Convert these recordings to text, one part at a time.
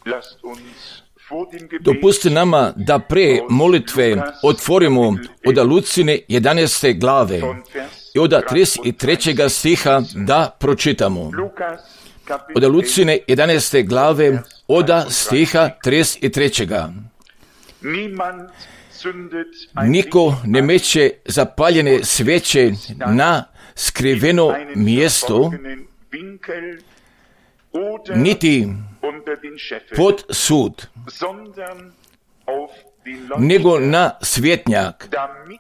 Dopusti nama da pre molitve otvorimo od Lucine 11. glave i od 33. stiha da pročitamo. Od Lucine 11. glave od stiha 33. Niko ne meće zapaljene sveće na skriveno mjesto, niti pod sud, nego na svjetnjak,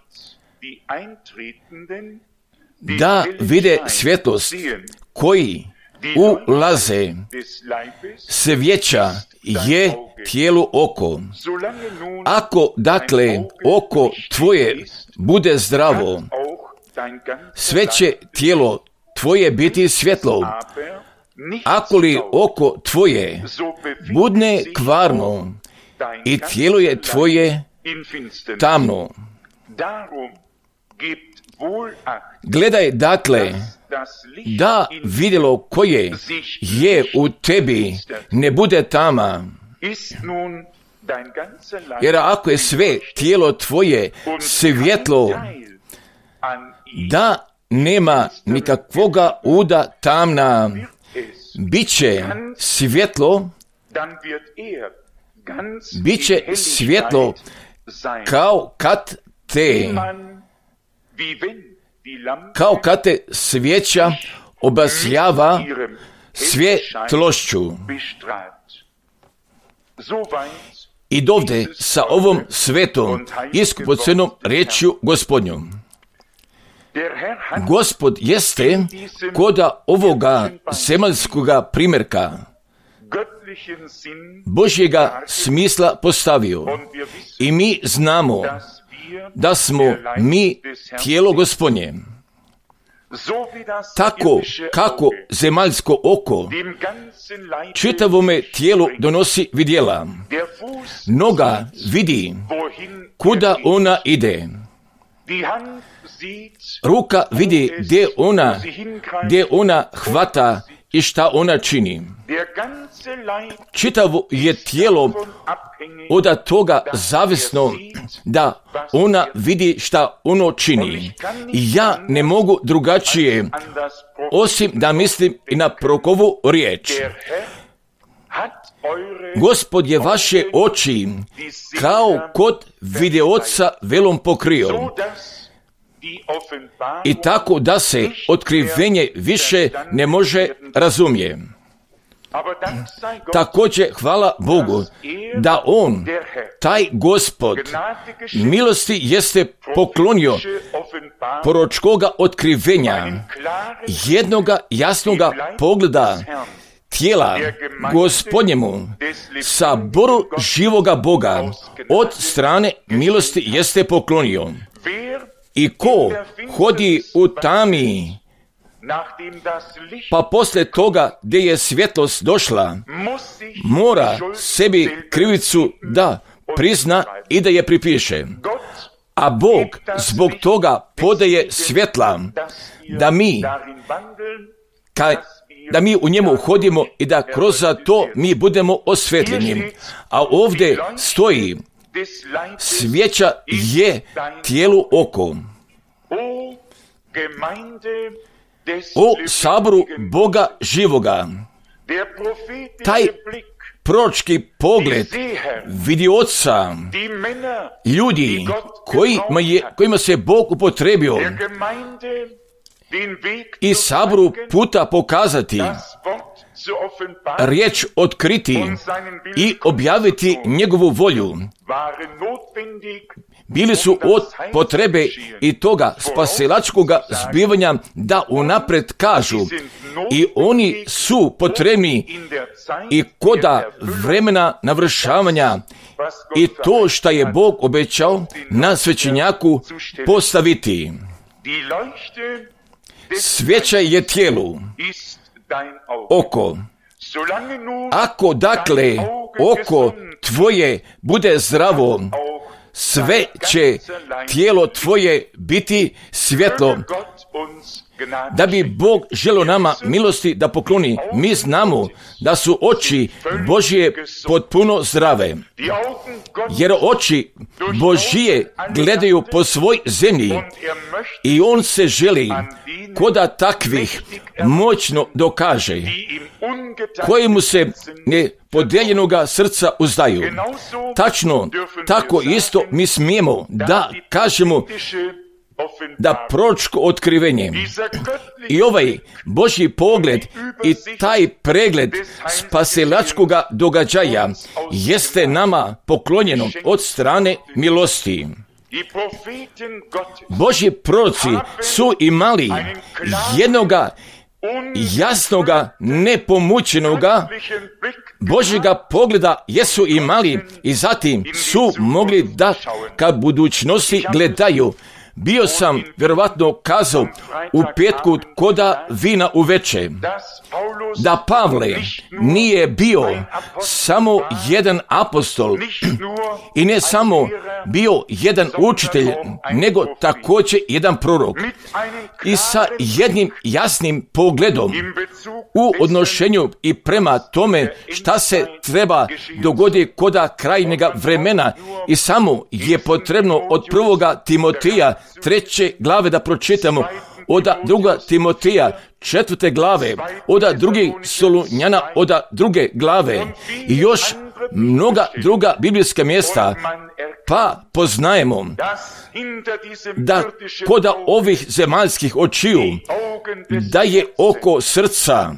da vide svjetlost koji ulaze. Svjeća je tijelo oko. Ako dakle oko tvoje bude zdravo, sve će tijelo tvoje biti svjetlo. Ako li oko tvoje budne kvarno i tijelo je tvoje tamno. Gledaj dakle da vidjelo koje je u tebi ne bude tama. Jer ako je sve tijelo tvoje svjetlo, da nema nikakvoga uda tamna, bit će svjetlo, kao kad te svijeća obasjava svjetlošću. I dovde sa ovom svetom iskupocenom rečju Gospodnjom. Gospod jeste koda ovoga zemaljskoga primjerka Božjega smisla postavio. I mi znamo da smo mi tijelo Gospodnje. Tako kako zemaljsko oko čitavome tijelu donosi vidjela, noga vidi kuda ona ide, ruka vidi gdje ona hvata i šta ona čini. Čitavo je tijelo od toga zavisno da ona vidi šta ono čini. I ja ne mogu drugačije osim da mislim i na Prokovu riječ. Gospod je vaše oči kao kod videoca velom pokrio. I tako da se otkrivenje više ne može razumjeti. Također hvala Bogu da On, taj Gospod, milosti jeste poklonio proročkoga otkrivenja, jednoga jasnoga pogleda tijela Gospodnjemu, saboru živoga Boga od strane milosti jeste poklonio. I ko hodi u tami, pa poslije toga gdje je svjetlost došla, mora sebi krivicu da prizna i da je pripiše. A Bog zbog toga podaje svjetla da mi u njemu hodimo i da kroz to mi budemo osvetljeni. A ovdje stoji, svijeća je tijelu oko. O saboru Boga živoga, taj proročki pogled vidioca, ljudi kojima se Bog upotrebio i saboru puta pokazati, riječ otkriti i objaviti njegovu volju, bili su od potrebe i toga spasilačkoga zbivanja da unaprijed kažu i oni su potrebni i koda vremena navršavanja i to što je Bog obećao na svećenjaku postaviti. Svjeća je tijelu, oko. Ako dakle oko tvoje bude zdravo, sve će tijelo tvoje biti svjetlo. da bi Bog želio nama milosti da pokloni. Mi znamo da su oči Božje potpuno zdrave, jer oči Božje gledaju po svoj zemlji i On se želi koda takvih moćno dokaže, koji mu se nepodijeljenoga srca uzdaju. Tačno, tako isto mi smijemo da kažemo da proročko otkrivenje i ovaj Božji pogled i taj pregled spasilačkoga događaja jeste nama poklonjeno od strane milosti. Božji proroci su imali jednoga jasnoga, nepomućenoga Božjega pogleda jesu imali i zatim su mogli da ka budućnosti gledaju. Bio sam vjerovatno kazao u petku koda vina uveče da Pavle nije bio samo jedan apostol i ne samo bio jedan učitelj, nego također jedan prorok i sa jednim jasnim pogledom u odnošenju i prema tome šta se treba dogoditi koda krajnjega vremena. I samo je potrebno od 1. Timoteja 3. glave da pročitamo, od 2. Timoteja 4. glave, od 2. Solunjana od 2. glave i još mnoga druga biblijska mjesta, pa poznajemo da koda ovih zemaljskih očiju da je oko srca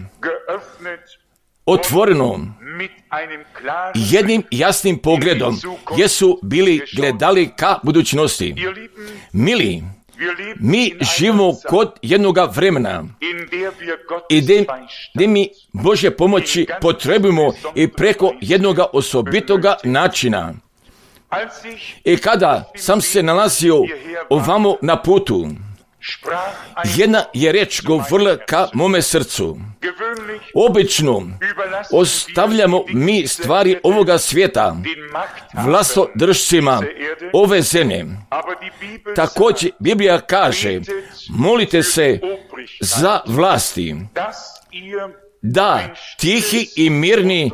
otvoreno jednim jasnim pogledom, jesu bili gledali ka budućnosti. Mili, mi živimo kod jednoga vremena i gdje mi Božje pomoći potrebujemo i preko jednoga osobitoga načina. I kada sam se nalazio ovamo na putu, jedna je reč govorila ka mome srcu. Obično ostavljamo mi stvari ovoga svijeta vlastodržcima ove zemlje. Također Biblija kaže, molite se za vlasti, da tihi i mirni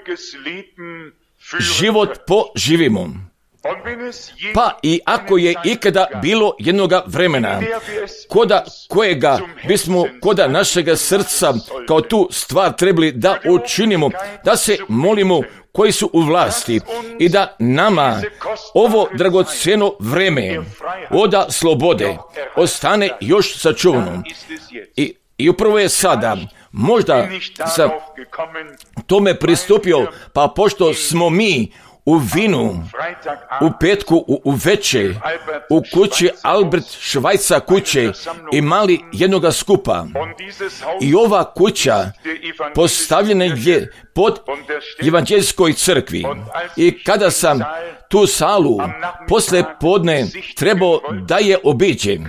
život poživimo. Pa i ako je ikada bilo jednoga vremena koda kojega bismo koda našega srca kao tu stvar trebali da učinimo, da se molimo koji su u vlasti i da nama ovo dragocjeno vreme od slobode ostane još sačuvano. I upravo je sada, možda sam tome pristupio, pa pošto smo mi u vinu, u petku, u veče, u kući Albert Švajca kuće imali jednoga skupa. I ova kuća postavljena je pod evanđeljskoj crkvi. I kada sam tu salu posle podne trebao da je obiđem,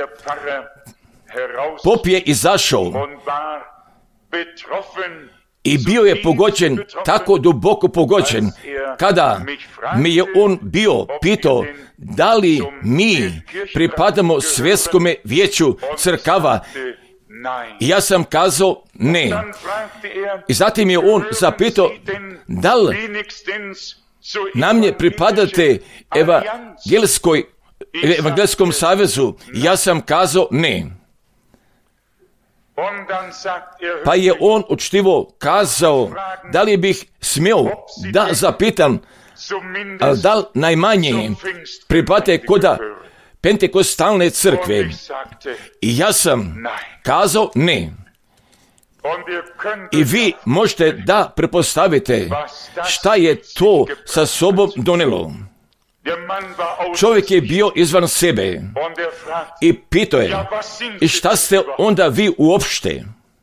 pop je izašao i bio je pogođen, tako duboko pogođen, kada mi je on bio pitao da li mi pripadamo svjetskome vijeću crkava. I ja sam kazao ne. I zatim je on zapitao da li nam je pripadate Evangelijskom savezu. Ja sam kazao ne. Pa je on učtivo kazao da li bih smio da zapitam, ali da li najmanje pripadate koda Pentekostalne crkve. I ja sam kazao ne. I vi možete da prepostavite šta je to sa sobom donelo. Čovjek je bio izvan sebe i pitao je, i šta ste onda vi uopšte?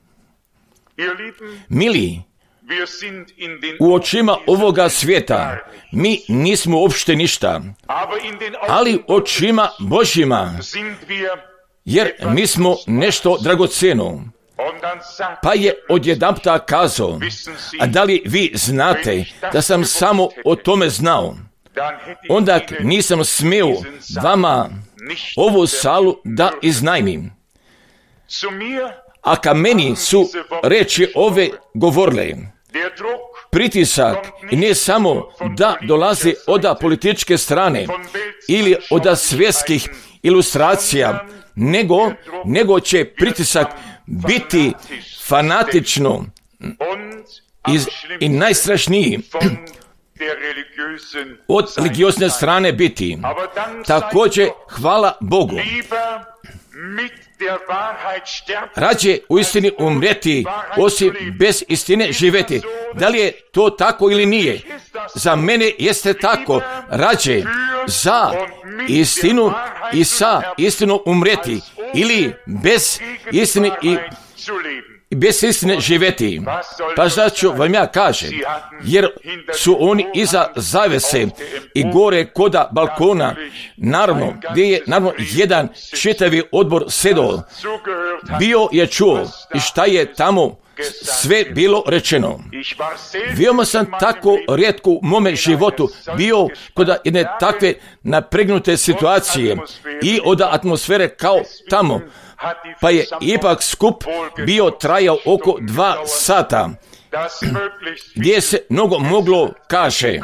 Mili, u očima ovoga svijeta mi nismo uopšte ništa, ali očima Božjima, jer mi smo nešto dragocjeno. Pa je odjedanputa kazao, a da li vi znate da sam samo o tome znao? Onda nisam smio vama ovu salu da iznajmim. a ka meni su reči ove govorile. Pritisak ne samo da dolazi od političke strane ili od svjetskih ilustracija, nego će pritisak biti fanatično i najstrašniji od religiozne strane biti. Također, hvala Bogu. Rađe u istini umreti, osim bez istine živjeti. Da li je to tako ili nije? Za mene jeste tako. Rađe za istinu i sa istinom umreti, ili bez istine i bez istine živjeti. Pa što vam ja kažem, jer su oni iza zavese i gore koda balkona, naravno, gdje je naravno jedan čitavi odbor sedao, bio je čuo i šta je tamo sve bilo rečeno. Veoma sam tako rijetko u mome životu bio kod jedne takve napregnute situacije i od atmosfere kao tamo, pa je ipak skup bio trajao oko 2 sata, gdje se mnogo moglo kaže.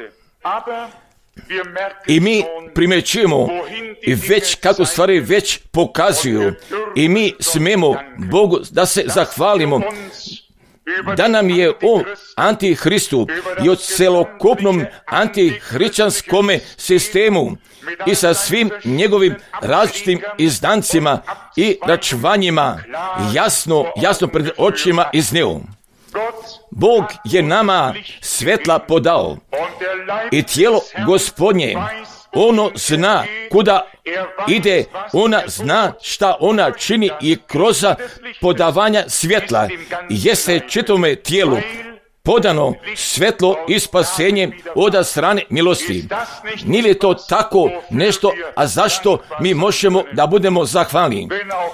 I mi primjećujemo i već kako stvari već pokazuju i mi smemo Bogu da se zahvalimo da nam je o antihristu i o celokupnom antihrišćanskom sistemu i sa svim njegovim različitim izdancima i račvanjima jasno pred očima iznio. Bog je nama svjetla podao i tijelo Gospodnje, ono zna kuda ide, ona zna šta ona čini i kroz podavanja svjetla jeste čitavome tijelu podano svjetlo i spasenje od strane milosti. Nije li to tako nešto, a zašto mi možemo da budemo zahvalni?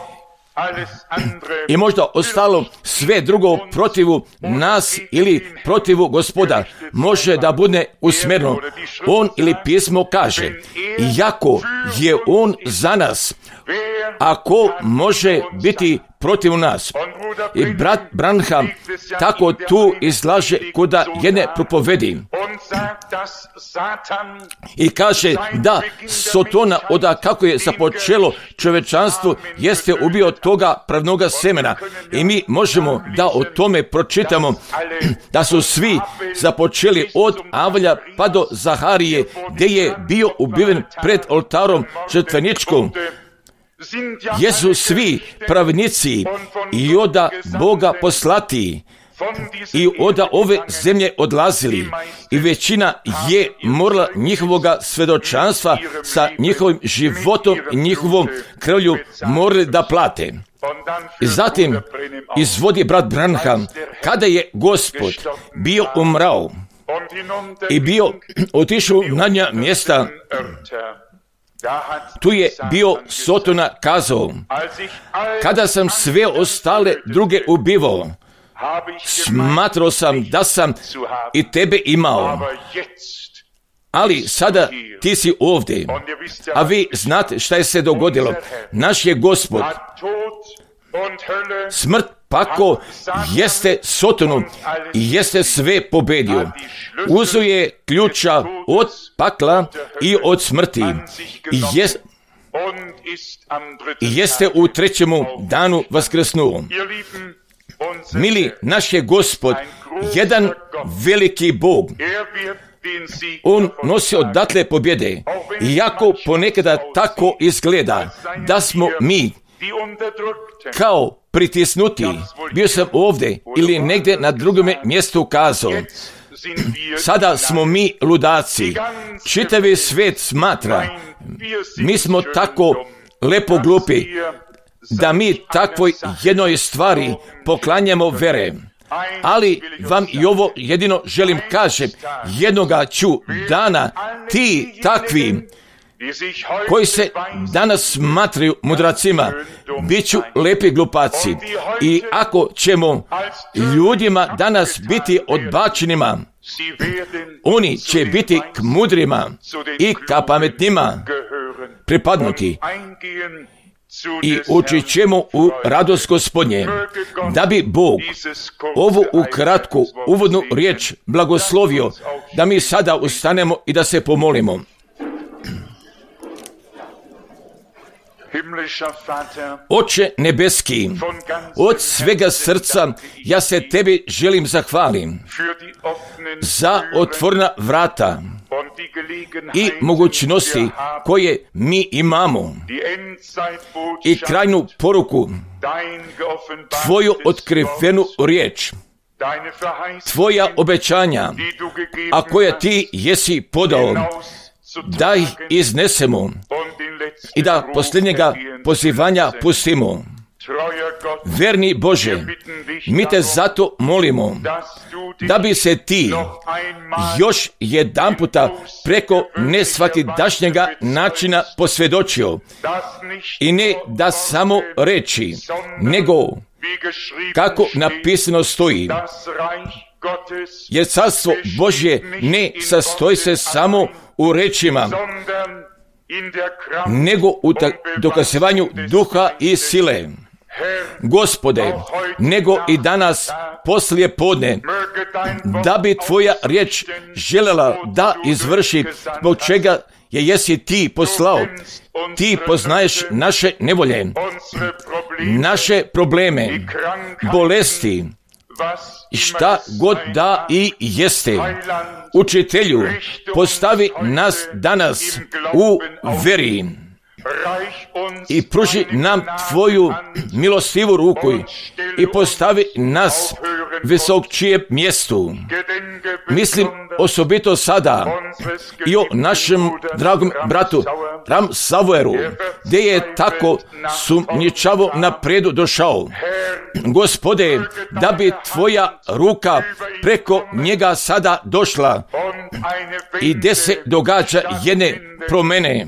I možda ostalo sve drugo protivu nas ili protivu Gospoda može da bude usmjereno. On ili pismo kaže, iako je on za nas, ako može biti protiv nas. I brat Branham tako tu izlaže kuda jedne propovedi i kaže da Sotona od kako je započelo čovečanstvo jeste ubio toga pravnoga semena i mi možemo da o tome pročitamo da su svi započeli od Avalja pa do Zaharije gdje je bio ubiven pred oltarom žrtveničkom. Jesu svi pravnici i od Boga poslati i od ove zemlje odlazili i većina je morala njihovoga svjedočanstva sa njihovim životom i njihovom krvlju morali da plate. I zatim izvodi brat Branham kada je Gospod bio umrao i bio otišao na nja mjesta. Tu je bio Sotona kazao, kada sam sve ostale druge ubivao, smatrao sam da sam i tebe imao, ali sada ti si ovdje, a vi znate šta je se dogodilo. Naš je Gospod smrt pako jeste Sotonu i jeste sve pobedio. Uzeo je ključa od pakla i od smrti i jeste u 3. danu vaskrsnuo. Mili, naš je Gospod jedan veliki Bog. On nosi odatle pobjede, iako ponekada tako izgleda da smo mi kao pritisnuti. Bio sam ovdje ili negdje na drugom mjestu kazao. Sada smo mi ludaci. Čitavi svijet smatra. Mi smo tako lepo glupi da mi takvoj jednoj stvari poklanjamo vere. Ali vam i ovo jedino želim kažem. Jednoga ću dana ti takvi koji se danas smatraju mudracima, bit ću lepi glupaci. I ako ćemo ljudima danas biti odbačenima, oni će biti k mudrima i ka pametnima pripadnuti. i ući ćemo u radost Gospodnje, da bi Bog ovu ukratku uvodnu riječ blagoslovio, da mi sada ustanemo i da se pomolimo. Oče nebeski, od svega srca ja se tebi želim zahvalim za otvorena vrata i mogućnosti koje mi imamo i krajnju poruku, tvoju otkrivenu riječ, tvoja obećanja, a koja ti jesi podao, da ih iznesemo i da posljednjega pozivanja pustimo. Verni Bože, mi te zato molimo da bi se ti još jedan puta preko nesvakidašnjega načina posvjedočio i ne da samo reći, nego kako napisano stoji, jer carstvo Božje ne sastoji se samo u rečima, nego u dokazivanju duha i sile. Gospode, nego i danas poslije podne, da bi tvoja riječ željela da izvrši zbog čega je jesi ti poslao. Ti poznaješ naše nevolje, naše probleme, bolesti, šta god da i jeste. Učitelju, postavi nas danas u veri i pruži nam tvoju milostivu ruku i postavi nas visok čijem mjestu. Mislim osobito sada i o našem dragom bratu Ram Savueru, gdje je tako sumnjičavo napredu došao. Gospode, da bi tvoja ruka preko njega sada došla i gdje se događa jedne promjene.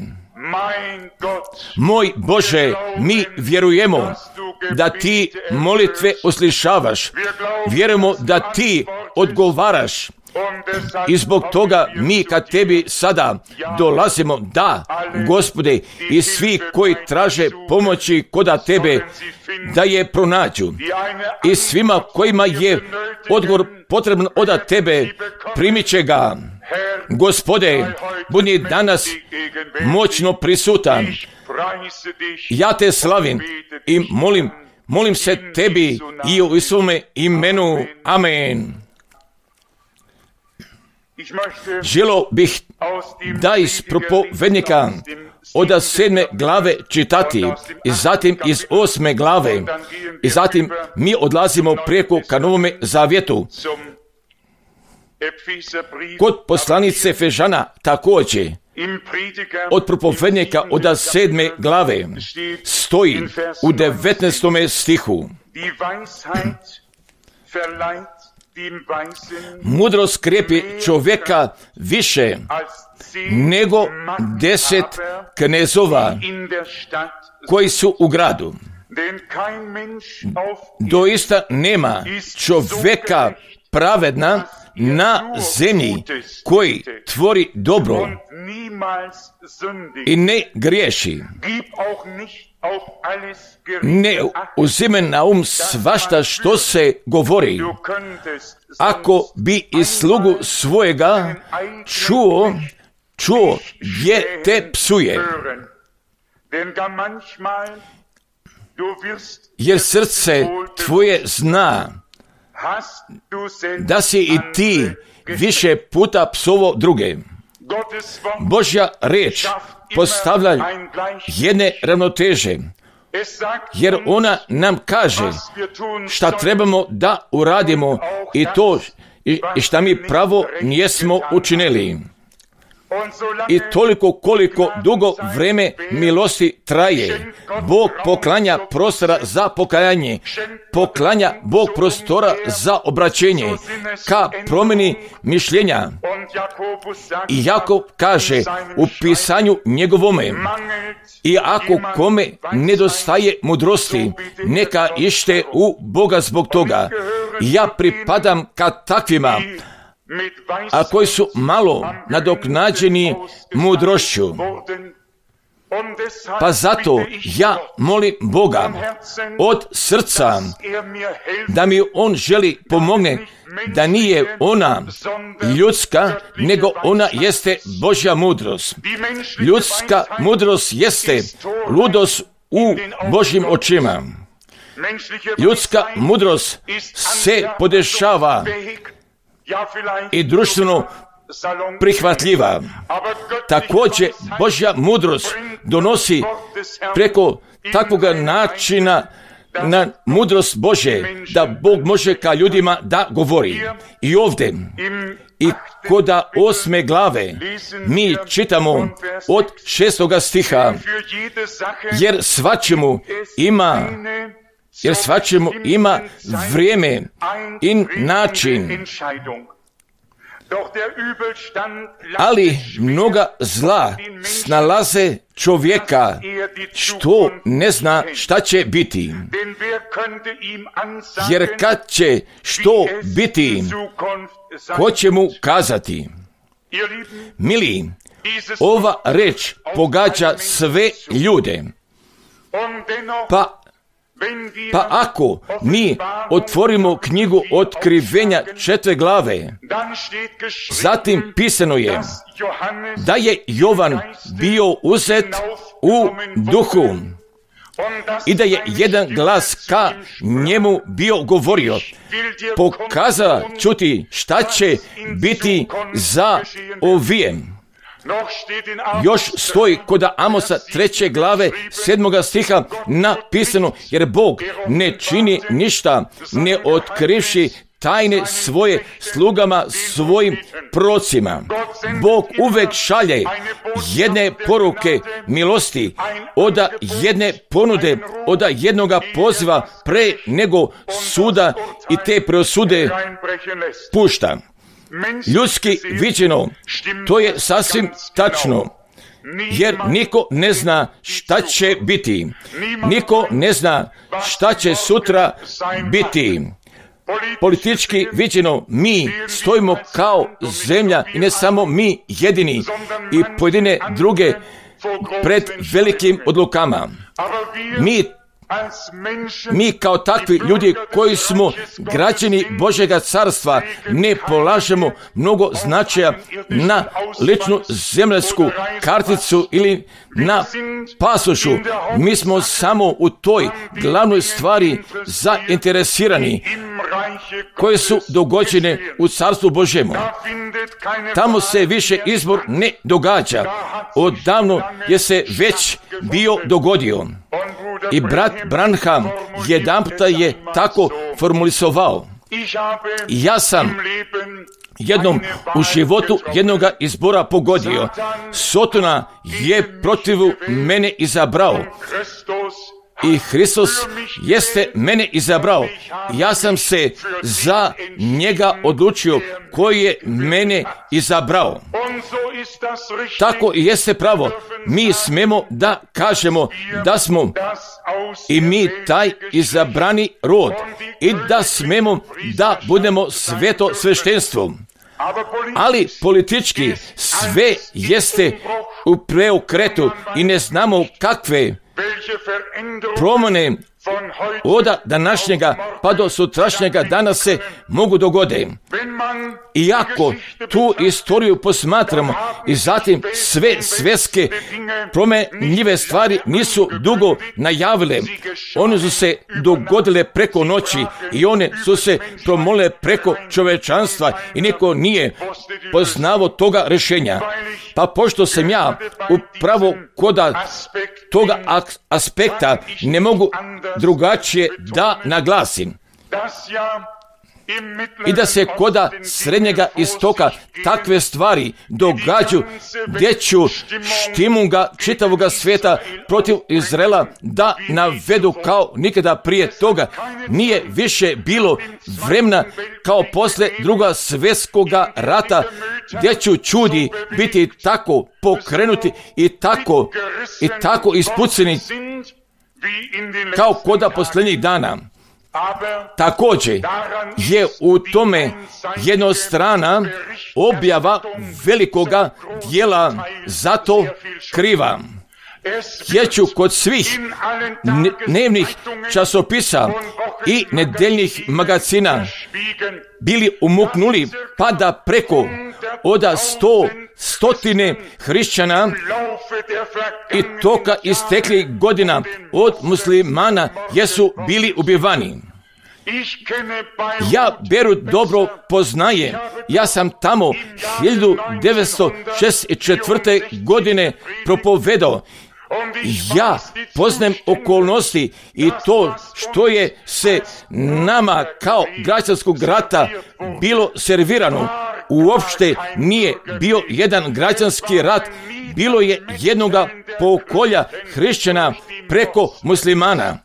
Moj Bože, mi vjerujemo da ti molitve uslišavaš, vjerujemo da ti odgovaraš i zbog toga mi kad tebi sada dolazimo, da, Gospode, i svi koji traže pomoći koda tebe, da je pronađu i svima kojima je odgovor potreban od tebe, primit će ga. Gospode, budi danas moćno prisutan. Ja te slavim i molim se tebi i u svome imenu. Amen. Želio bih da iz propovednika od 7. glave čitati i zatim iz 8. glave i zatim mi odlazimo preko ka Novome Zavjetu. Kod poslanice Efežana također od propovednika od 7. glave stoji u 19. stihu: mudrost krijepi čovjeka više nego 10 knezova koji su u gradu. Doista nema čovjeka pravedna na zemlji koji tvori dobro i ne griješi. Ne uzime na svašta što se govori. Ako bi i slugu svojega čuo gdje te psuje. Jer srce tvoje zna da si i ti više puta psovo druge. Božja riječ postavlja jedne ravnoteže, jer ona nam kaže šta trebamo da uradimo i to i šta mi pravo nijesmo učinili. I toliko koliko dugo vreme milosti traje, Bog poklanja prostora za pokajanje, poklanja Bog prostora za obraćenje, ka promjeni mišljenja. I Jakov kaže u pisanju njegovome: i ako kome nedostaje mudrosti, neka ište u Boga zbog toga. Ja pripadam ka takvima, a koji su malo nadoknađeni mudrošću. Pa zato ja molim Boga od srca da mi On želi pomogne, da nije ona ljudska, nego ona jeste Božja mudrost. Ljudska mudrost jeste ludost u Božjim očima. Ljudska mudrost se podešava i društveno prihvatljiva. Također Božja mudrost donosi preko takvog načina na mudrost Bože, da Bog može ka ljudima da govori. I ovdje, i kod 8. glave, mi čitamo od 6. stiha, jer svačemu ima vrijeme i način. Ali mnoga zla snalaze čovjeka, što ne zna šta će biti. Jer kad će što biti, ko će mu kazati? Mili, ova reč pogađa sve ljude. Pa ako mi otvorimo knjigu Otkrivenja 4. glave, zatim pisano je da je Jovan bio uzet u duhu i da je jedan glas ka njemu bio govorio, pokazao čuti šta će biti za ovijem. Još stoji kod Amosa 3. glave 7. stiha napisano, jer Bog ne čini ništa ne otkrivši tajne svoje slugama, svojim procima. Bog uvek šalje jedne poruke milosti, od jedne ponude, od jednoga poziva pre nego suda i te presude pušta. Ljudski viđeno, to je sasvim tačno, jer niko ne zna šta će biti. Niko ne zna šta će sutra biti. Politički viđeno, mi stojimo kao zemlja i ne samo mi jedini i pojedine druge pred velikim odlukama. Mi kao takvi ljudi koji smo građani Božjega carstva ne polažemo mnogo značaja na ličnu zemljansku karticu ili na pasošu. Mi smo samo u toj glavnoj stvari zainteresirani koje su dogođene u carstvu Božjemu. Tamo se više izbor ne događa. Odavno je se već bio dogodio. I brat Branham jedanputa je tako formulisovao. Ja sam jednom u životu jednoga izbora pogodio. Sotona je protiv mene izabrao. I Hristos jeste mene izabrao. Ja sam se za njega odlučio koji je mene izabrao. Tako i jeste pravo. Mi smemo da kažemo da smo i mi taj izabrani rod i da smemo da budemo sveto sveštenstvo. Ali politički sve jeste u preokretu i ne znamo kakve promjene od današnjega pa do sutrašnjega dana se mogu dogode. Iako tu istoriju posmatramo i zatim sve svjetske promjenjive stvari nisu dugo najavile. One su se dogodile preko noći i one su se promolile preko čovečanstva i niko nije poznavao toga rješenja. Pa pošto sam ja upravo kod toga aspekta ne mogu drugačije da naglasim. I da se koda Srednjega istoka takve stvari događaju gdje ću štimunga čitavoga svijeta protiv Izraela da navedu kao nikada prije toga. Nije više bilo vremena kao posle Drugog svjetskoga rata gdje ću čudi biti tako pokrenuti i tako ispuceni kao koda posljednjih dana. Također je u tome jednostrana objava velikoga dijela zato kriva. jer ću kod svih dnevnih časopisa i nedeljnih magazina bili umuknuli, pa da preko od 100 hrišćana i toka isteklih godina od muslimana jesu bili ubivani. Ja Berut dobro poznaje, ja sam tamo 1964. godine propovedao. Ja poznajem okolnosti i to što je se nama kao građanskog rata bilo servirano. Uopšte nije bio jedan građanski rat, bilo je jednoga pokolja hrišćana preko muslimana.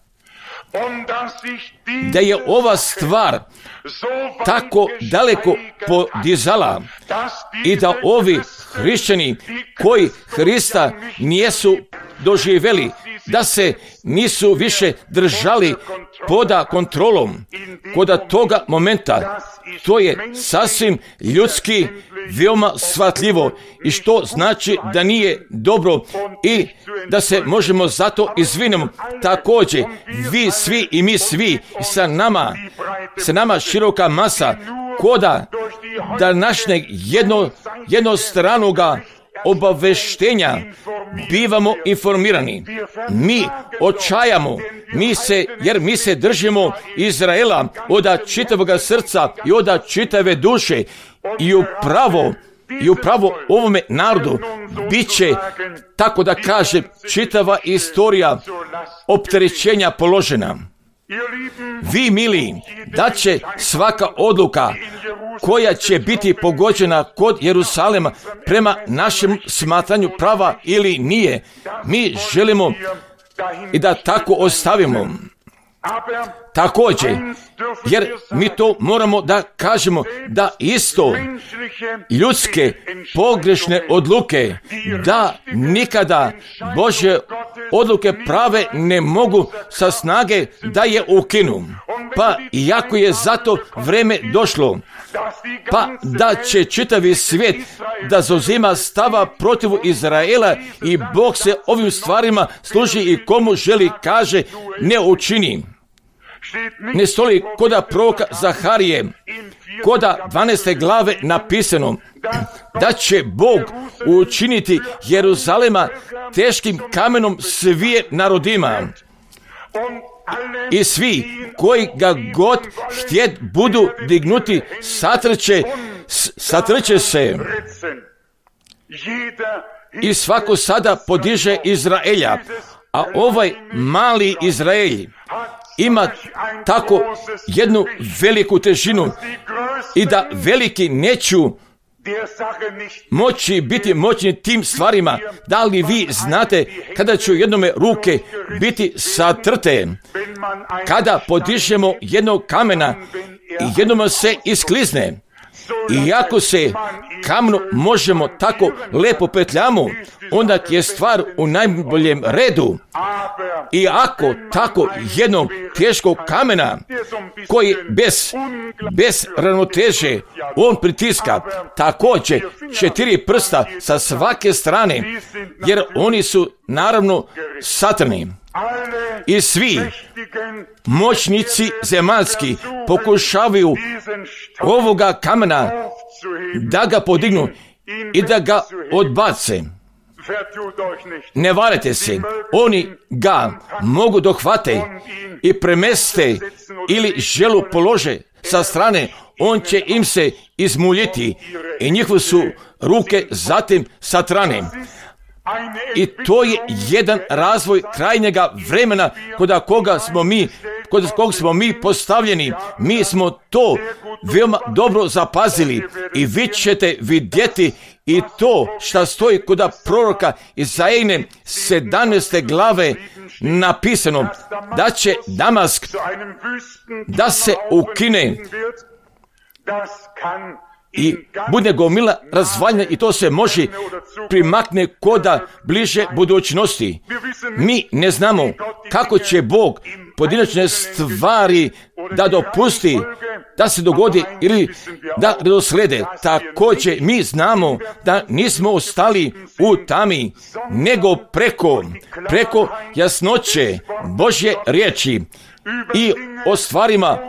Da je ova stvar tako daleko podizala i da ovi hrišćani koji Hrista nisu doživjeli, da se nisu više držali poda kontrolom kod toga momenta, to je sasvim ljudski, veoma shvatljivo i što znači da nije dobro i da se možemo zato izviniti. Također, vi svi i mi svi sa nama široka masa koda današnjeg jednostranoga obaveštenja bivamo informirani. Mi očajamo, jer mi se držimo Izraela od čitavoga srca i od čitave duše i upravo ovome narodu bit će, tako da kaže, čitava istorija opterećenja položena. Vi, mili, da će svaka odluka koja će biti pogođena kod Jerusalema prema našem smatranju prava ili nije, mi želimo i da tako ostavimo. Također, jer mi to moramo da kažemo, da isto ljudske pogrešne odluke, da nikada Božje odluke prave ne mogu sa snage da je ukinu. Pa iako je zato vreme došlo, pa da će čitavi svijet da zauzima stava protiv Izraela i Bog se ovim stvarima služi i komu želi, kaže, ne učini. Ne stoji koda proroka Zaharije, koda 12. glave napisano da će Bog učiniti Jeruzalema teškim kamenom svije narodima i svi koji ga god htjet budu dignuti satrče se. I svako sada podiže Izraelja, a ovaj mali Izrael ima tako jednu veliku težinu i da veliki neću moći biti moćni tim stvarima. Da li vi znate kada će jednome ruke biti satrte, kada podižemo jednog kamena i jednome se isklizne? Iako se kamnu možemo tako lepo petljamo, onda je stvar u najboljem redu. I ako tako jednog teškog kamena koji bez ravnoteže on pritiska, također 4 prsta sa svake strane, jer oni su naravno satrni. I svi moćnici zemaljski pokušavaju ovoga kamena da ga podignu i da ga odbace. Ne varajte se, oni ga mogu dohvate i premeste ili želu polože sa strane, on će im se izmuljiti i njihove su ruke zatim satrane. I to je jedan razvoj krajnjega vremena kod kog smo mi postavljeni. Mi smo to veoma dobro zapazili i vi ćete vidjeti i to što stoji kod proroka Izaije 17. glave napisano, da će Damask da se ukine i bude gomila razvaljena i to se može primakne koda bliže budućnosti. Mi ne znamo kako će Bog pojedinačne stvari da dopusti da se dogodi ili da redoslede. Također mi znamo da nismo ostali u tami, nego preko jasnoće Božje riječi i o stvarima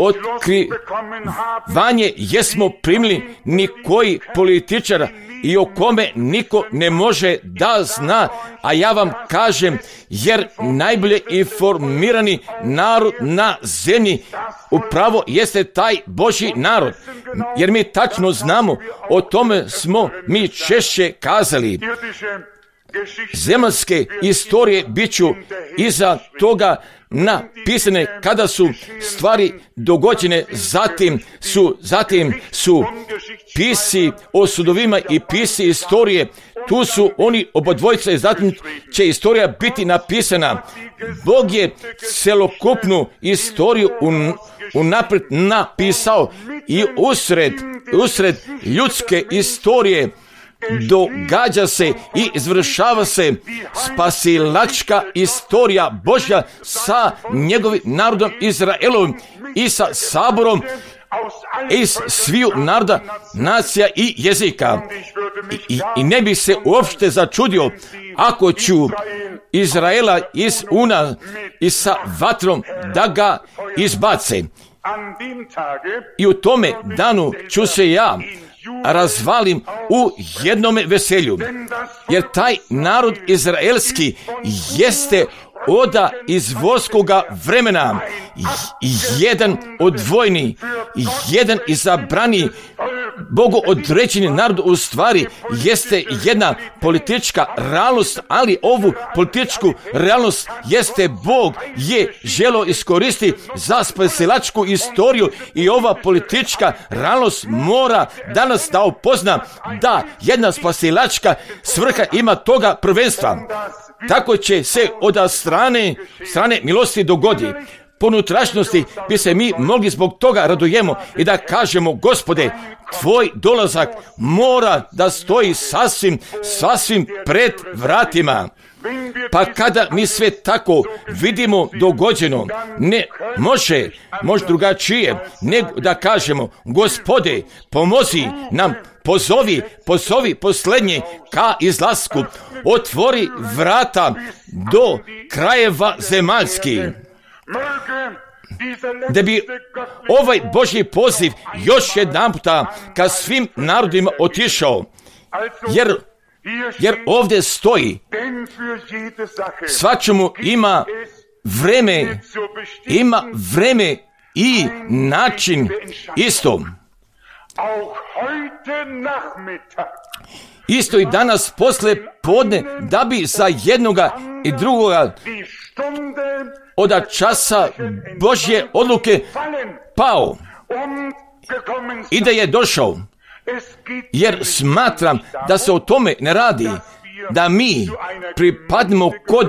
otkrivanje jesmo primili nikoji političar i o kome niko ne može da zna, a ja vam kažem, jer najbolje informirani narod na zemlji upravo jeste taj Božji narod, jer mi tačno znamo, o tome smo mi češće kazali. Zemaljske istorije biću iza toga napisane kada su stvari dogođene, zatim su pisci o sudovima i pisci istorije, tu su oni obodvojica i zatim će istorija biti napisana. Bog je celokupnu istoriju unaprijed napisao i usred ljudske istorije događa se i izvršava se spasilačka istorija Božja sa njegovim narodom Izraelom i sa saborom iz sviju naroda, nacija i jezika. I ne bi se uopšte začudio ako ću Izraela iz una i sa vatrom da ga izbace. I u tome danu ću se ja razvalim u jednome veselju, jer taj narod izraelski jeste oda iz vojskoga vremena, jedan odvojni, jedan izabrani, Bogu određeni narod u stvari jeste jedna politička realnost, ali ovu političku realnost jeste Bog je želio iskoristiti za spasilačku istoriju i ova politička realnost mora danas da upozna da jedna spasilačka svrha ima toga prvenstva. Tako će se od strane milosti dogodi. Po unutrašnjosti bi se mi mogli zbog toga radujemo i da kažemo: Gospode, tvoj dolazak mora da stoji sasvim pred vratima. Pa kada mi sve tako vidimo dogođeno, ne može drugačije nego da kažemo: Gospode, pomozi nam, pozovi posljednje ka izlasku, otvori vrata do krajeva zemaljskih. Da bi ovaj Božji poziv još jedan puta ka svim narodima otišao, jer ovdje stoji: svačemu ima vreme i način isto. Isto i danas posle podne, da bi za jednoga i drugoga od časa Božje odluke pao i da je došao. Jer smatram da se o tome ne radi, da mi pripadnemo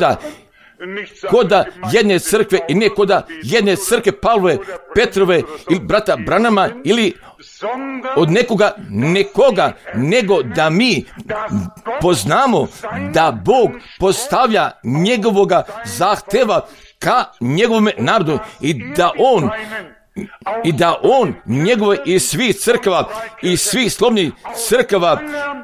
koda jedne crkve i ne koda jedne crkve Pavlove, Petrove ili brata Branama ili od nekoga, nego da mi poznamo da Bog postavlja njegovoga zahteva ka njegovom narodu i da on njegove i svih crkava i svih slovnih crkava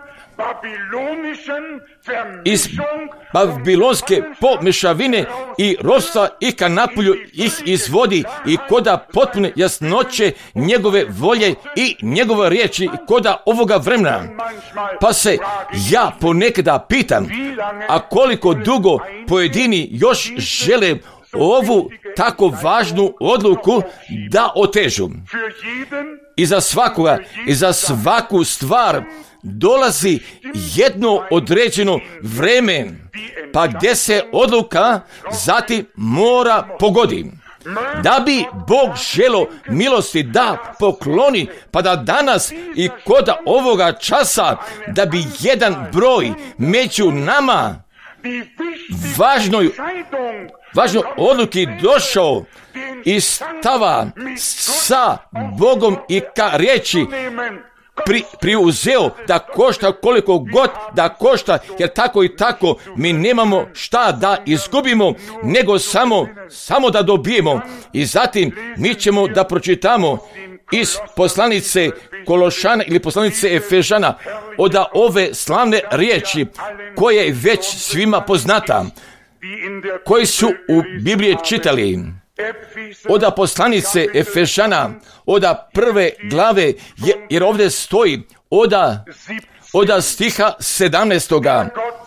iz babilonske pomešavine i ropstva i ka napolju ih izvodi i koda potpune jasnoće njegove volje i njegove riječi i koda ovoga vremena. Pa se ja ponekada pitam, a koliko dugo pojedini još žele ovu tako važnu odluku da otežu. I za svakoga i za svaku stvar dolazi jedno određeno vreme, pa gdje se odluka zatim mora pogodi. Da bi Bog želo milosti da pokloni, pa da danas i kod ovoga časa, da bi jedan broj među nama važnoj odluki došao i stava sa Bogom i ka riječi priuzeo da košta koliko god da košta, jer tako i tako mi nemamo šta da izgubimo, nego samo da dobijemo. I zatim mi ćemo da pročitamo iz poslanice Kološana ili poslanice Efežana od ove slavne riječi koje je već svima poznata, koji su u Bibliji čitali. Od poslanice Efežana, od prve glave, jer ovdje stoji od stiha 17.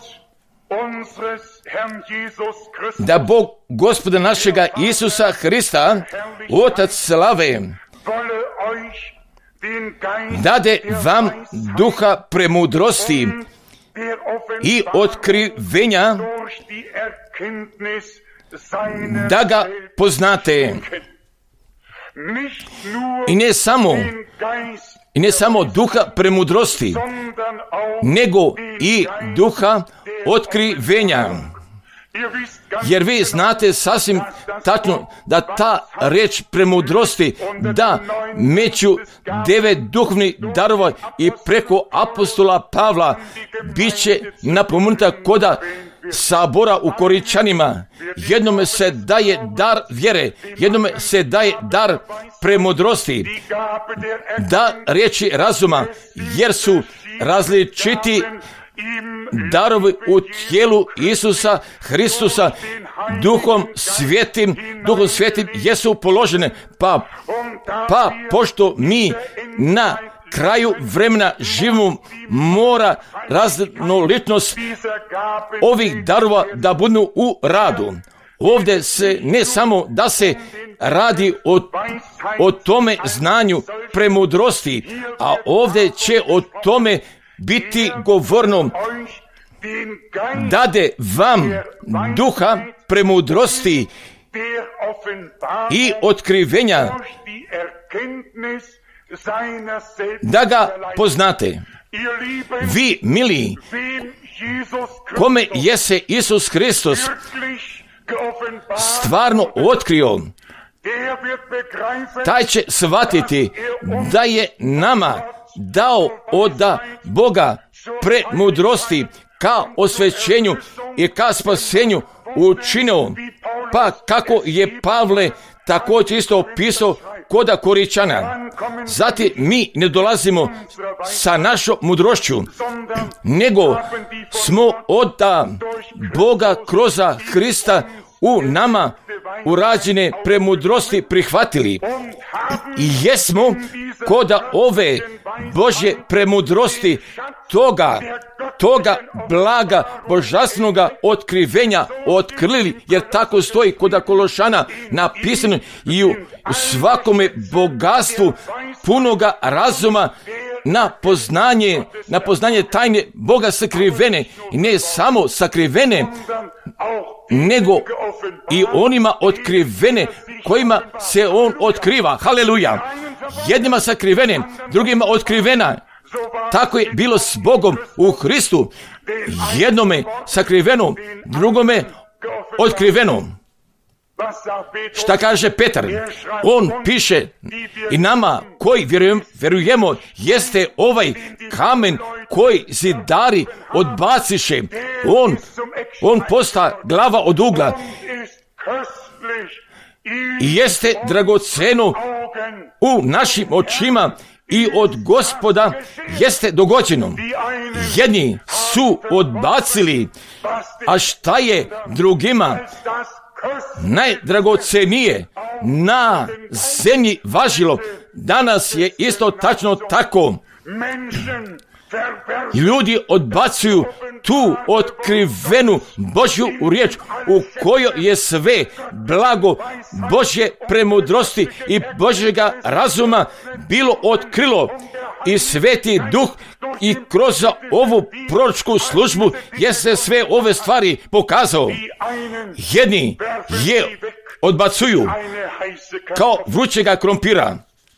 Da Bog Gospoda našega Isusa Hrista, Otac slave, dade vam duha premudrosti i otkrivenja, da ga poznate. I ne samo duha premudrosti, nego i duha otkrivenja. Jer vi znate sasvim tačno da ta riječ premudrosti, da među 9 duhovnih darova i preko apostola Pavla bit će napomenuta koda sabora u Koričanima. Jednome se daje dar vjere, jednome se daje dar premudrosti, da riječi razuma, jer su različiti darovi u tijelu Isusa Hristusa Duhom Svetim jesu položene. Pa pošto mi na kraju vremena živimo, mora raznolikost ovih darova da budu u radu. Ovdje se ne samo da se radi o tome znanju premudrosti, a ovdje će o tome biti govorno, dade vam duha premudrosti i otkrivenja, da ga poznate. Vi, mili, kome je se Isus Hristos stvarno otkrio, taj će shvatiti da je nama dao od Boga premudrosti ka osvećenju i ka spasenju učinio. Pa kako je Pavle također isto opisao koda Koričana. Zatim mi ne dolazimo sa našom mudrošću, nego smo od Boga kroz Hrista u nama urađene premudrosti prihvatili. I jesmo koda ove Božje premudrosti toga blaga božanstvenoga otkrivenja otkrili, jer tako stoji koda Kološana napisano, i u svakome bogatstvu punoga razuma na poznanje tajne Boga sakrivene, i ne samo sakrivene, nego i onima otkrivene kojima se on otkriva. Haleluja! Jednima sakrivene, drugima otkrivena. Tako je bilo s Bogom u Hristu. Jednome sakriveno, drugome otkriveno. Šta kaže Petar? On piše, i nama koji vjerujemo jeste ovaj kamen koji zidari odbaciše. On posta glava od ugla i jeste dragoceno u našim očima i od Gospoda jeste dogođeno. Jedni su odbacili, a šta je drugima najdragocenije na zemlji važilo. Danas je isto tačno tako. Ljudi odbacuju tu otkrivenu Božju riječ u kojoj je sve blago Božje premudrosti i Božjega razuma bilo otkrilo, i Sveti Duh i kroz ovu proročku službu jeste sve ove stvari pokazao. Jedni je odbacuju kao vrućega krompira,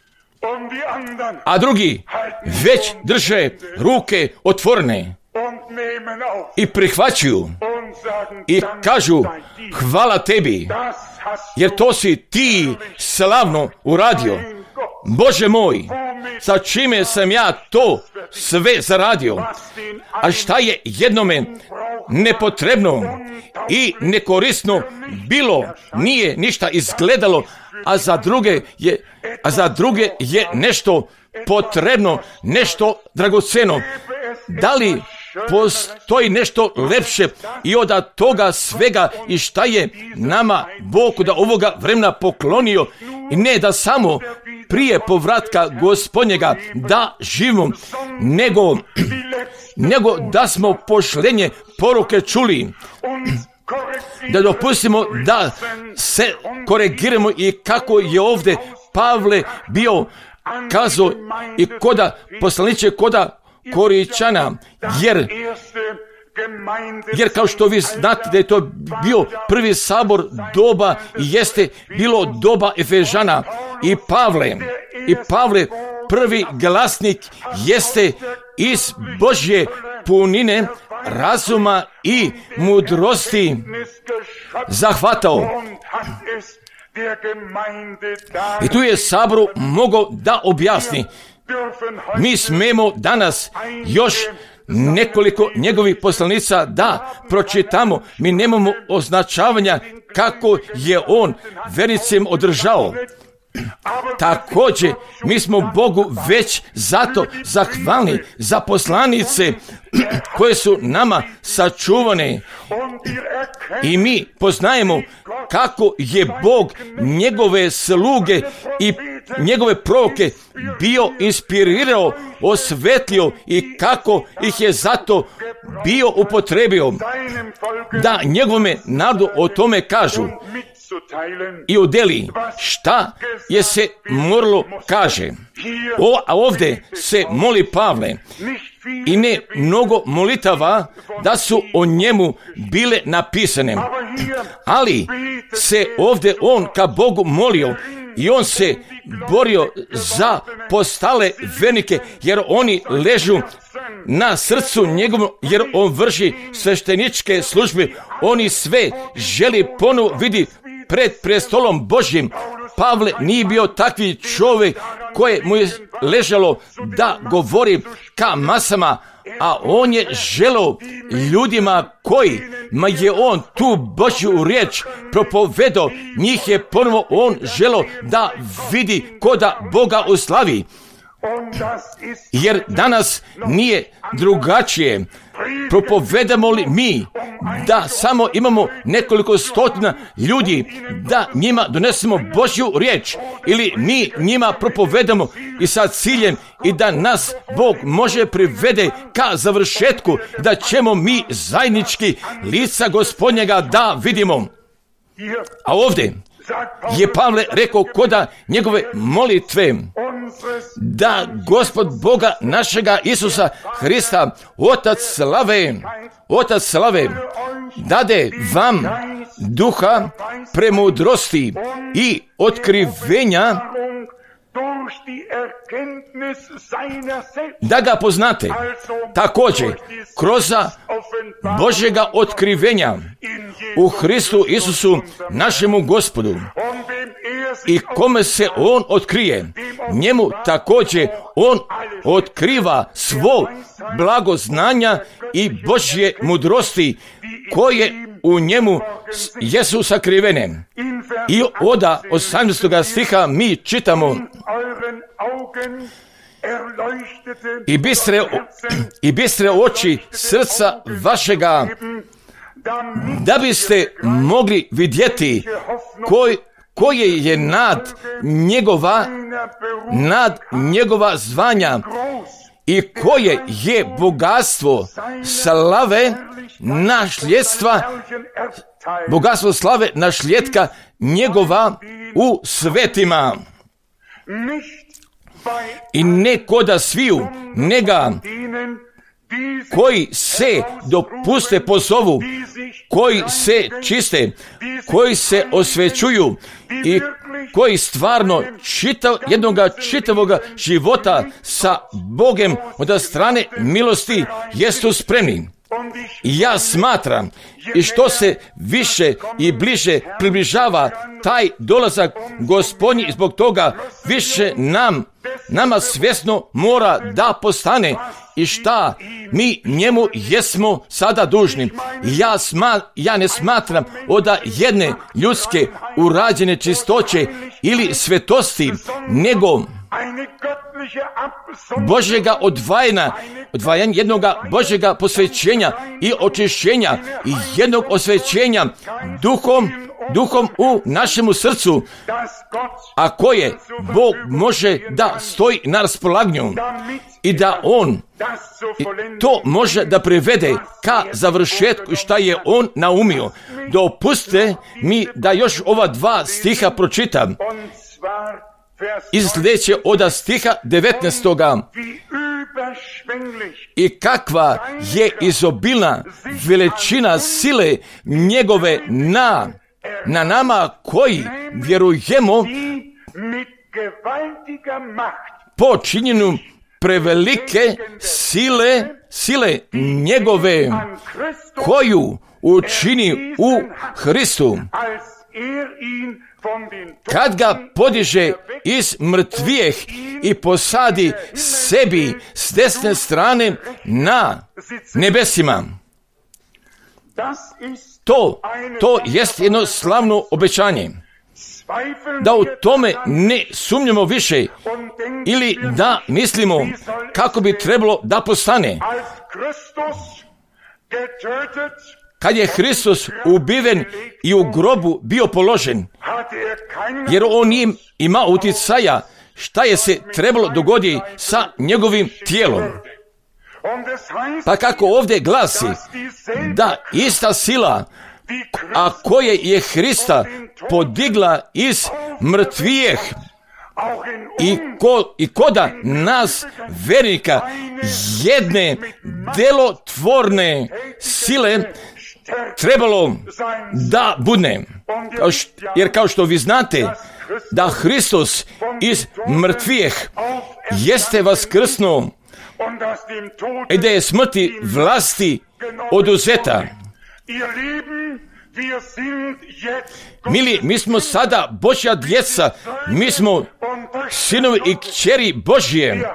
a drugi već drže ruke otvorene i prihvaćaju i kažu hvala tebi, jer to si ti slavno uradio. Bože moj, sa čime sam ja to sve zaradio. A šta je jednome nepotrebno i nekorisno bilo, nije ništa izgledalo, a za druge je nešto potrebno, nešto dragoceno. Da li postoji nešto lepše i od toga svega i šta je nama Bog da ovoga vremena poklonio, i ne da samo prije povratka Gospodnjega da živimo, nego da smo pošlenje poruke čuli, da dopustimo da se korigiramo i kako je ovdje Pavle bio kazao i koda poslaniče koda Koričana, jer kao što vi znate da je to bio prvi sabor doba i jeste bilo doba Efežana i Pavle prvi glasnik jeste iz Božje punine razuma i mudrosti zahvatao. I tu je saboru mogao da objasni. Mi smemo danas još nekoliko njegovih poslanica da pročitamo. Mi nemamo označavanja kako je on vernicem održao. Također, mi smo Bogu već zato zahvalni za poslanice koje su nama sačuvane. I mi poznajemo kako je Bog njegove sluge i njegove proroke bio inspirirao, osvetlio i kako ih je zato bio upotrebio da njegovome narodu o tome kažu i udeli šta je se moralo kaže. A ovdje se moli Pavle i ne mnogo molitava da su o njemu bile napisane, ali se ovdje on ka Bogu molio i on se borio za postale vernike, jer oni ležu na srcu njegovom, jer on vrši svešteničke službe. Oni sve želi ponovo vidi pred prestolom Božjim. Pavle nije bio takvi čovjek koje mu je ležalo da govori ka masama, a on je želeo ljudima kojima je on tu Božju riječ propovedao, njih je ponovo on želeo da vidi koda Boga uslavi. Jer danas nije drugačije. Propovedamo li mi da samo imamo nekoliko stotina ljudi da njima donesemo Božju riječ, ili mi njima propovedamo i sa ciljem i da nas Bog može privede ka završetku, da ćemo mi zajednički lica Gospodnjega da vidimo. A ovdje je Pavle rekao koda njegove molitve da Gospod Boga našega Isusa Hrista, Otac slave, dade vam duha premudrosti i otkrivenja da ga poznate, također kroz Božjega otkrivenja u Hristu Isusu našemu Gospodu, i kome se on otkrije, njemu također on otkriva svo blagoznanja i Božje mudrosti koje u njemu jesu sakrivene. I od 18. stiha mi čitamo: i bistre oči srca vašega, da biste mogli vidjeti koje je nad njegova zvanja i koje je bogatstvo slave našljetka njegova u svetima. I ne koda sviju, nega koji se dopuste pozovu, koji se čiste, koji se osvećuju i koji stvarno jednoga čitavoga života sa Bogem od strane milosti jesu spremni. I ja smatram, i što se više i bliže približava taj dolazak Gospodnji, zbog toga više nam nama svjesno mora da postane i šta mi njemu jesmo sada dužni. Ja ne smatram od jedne ljudske urađene čistoće ili svetosti, nego Božjega odvajanja, jednoga Božjega posvećenja i očišćenja i jednog osvećenja duhom u našemu srcu, a koje Bog može da stoji na raspolaganju i da On to može da privede ka završetku šta je On naumio. Dopustite mi da još ova 2 stiha pročitam. Iz sljedeće od stiha 19. I kakva je izobilna veličina sile njegove na nama koji vjerujemo po činjenju prevelike sile njegove koju učini u Hristu, kad ga podiže iz mrtvijeh i posadi sebi s desne strane na nebesima. To jest jedno slavno obećanje. Da u tome ne sumnjamo više ili da mislimo kako bi trebalo da postane. Kad je Hristos ubiven i u grobu bio položen, jer on nije imao utjecaja šta je se trebalo dogoditi sa njegovim tijelom. Pa kako ovdje glasi da ista sila, a koje je Hrista podigla iz mrtvijeh i koda nas vernika jedne delotvorne sile trebalo da budne. Jer kao što vi znate da Hristos iz mrtvijeh jeste vaskrsnuo i da je smrti vlasti oduzeta. Mili, mi smo sada Božja djeca, mi smo sinovi i kćeri Božje,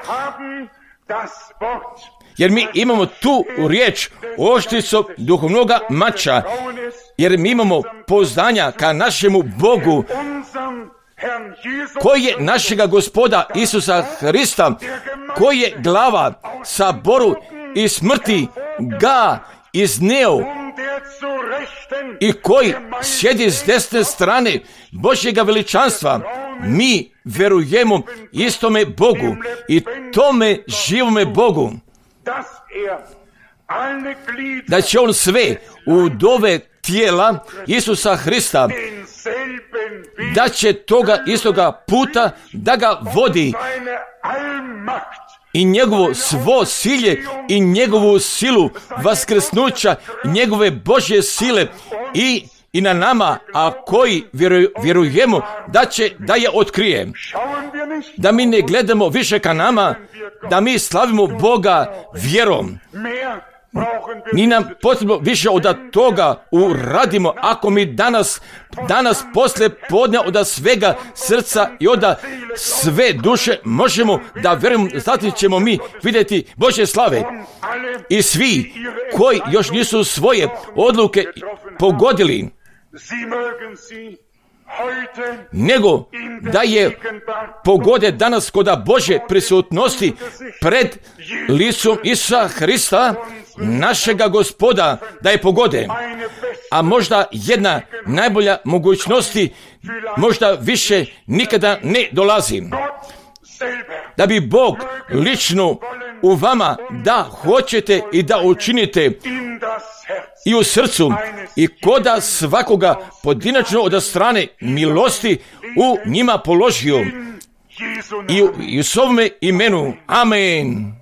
jer mi imamo tu riječ oštricom duhovnoga mača, jer mi imamo pouzdanja ka našemu Bogu, koji je našega Gospoda Isusa Hrista, koji je glava saboru i smrti ga izneo i koji sjedi s desne strane Božjega veličanstva. Mi verujemo istome Bogu i tome živome Bogu, da će On sve udove tijela Isusa Hrista, da će toga istoga puta da ga vodi i njegovo svo silje i njegovu silu vaskrsnuća, njegove Božje sile i na nama, a koji vjerujemo da je otkrije. Da mi ne gledamo više ka nama, da mi slavimo Boga vjerom. Ni nam potrebno više od toga uradimo ako mi danas posle podne od svega srca i od sve duše možemo da vjerujemo, zatim ćemo mi vidjeti Božje slave. I svi koji još nisu svoje odluke pogodili, nego da je pogode danas kod Božje prisutnosti pred licom Isusa Hrista, našega Gospoda, da je pogode. A možda jedna najbolja mogućnosti, možda više nikada ne dolazi. Da bi Bog lično u vama da hoćete i da učinite i u srcu i koda svakoga pojedinačno od strane milosti u njima položio. I u svome imenu. Amen.